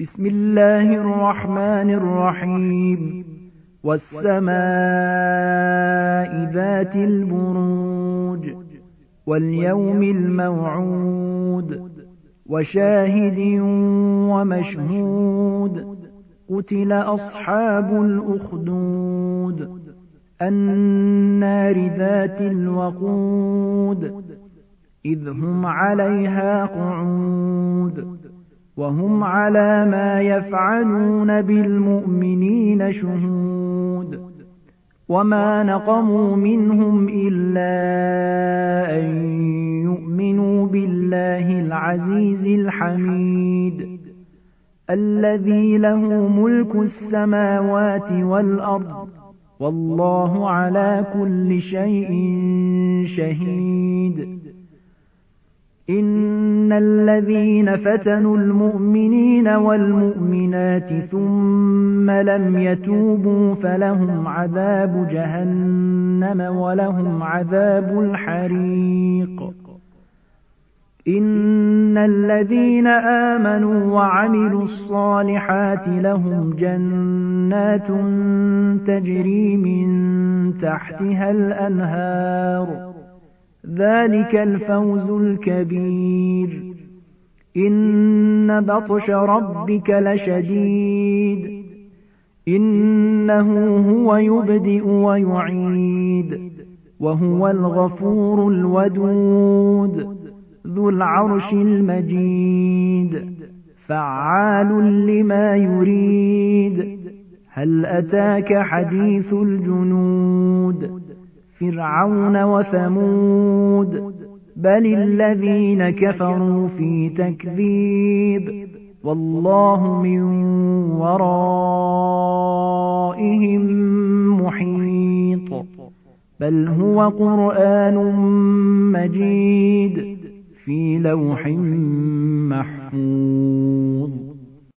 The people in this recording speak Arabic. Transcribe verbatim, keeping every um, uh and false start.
بسم الله الرحمن الرحيم والسماء ذات البروج واليوم الموعود وشاهد ومشهود قتل أصحاب الأخدود النار ذات الوقود إذ هم عليها قعود وهم على ما يفعلون بالمؤمنين شهود وما نقموا منهم إلا أن يؤمنوا بالله العزيز الحميد الذي له ملك السماوات والأرض والله على كل شيء شهيد إن الذين فتنوا المؤمنين والمؤمنات ثم لم يتوبوا فلهم عذاب جهنم ولهم عذاب الحريق إن الذين آمنوا وعملوا الصالحات لهم جنات تجري من تحتها الأنهار ذلك الفوز الكبير إن بطش ربك لشديد إنه هو يبدئ ويعيد وهو الغفور الودود ذو العرش المجيد فعال لما يريد هل أتاك حديث الجنود فرعون وثمود بل الذين كفروا في تكذيب والله من ورائهم محيط بل هو قرآن مجيد في لوح محفوظ